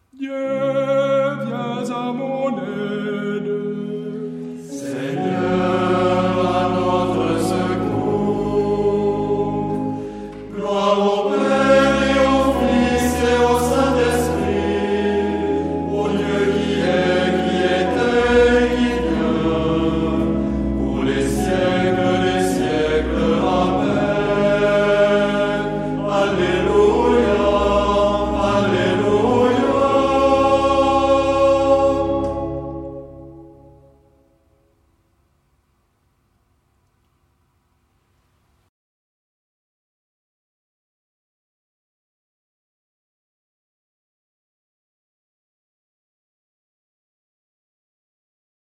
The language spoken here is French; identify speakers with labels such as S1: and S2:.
S1: Dieu, viens à mon aide.
S2: Seigneur, à notre secours. Gloire au Père,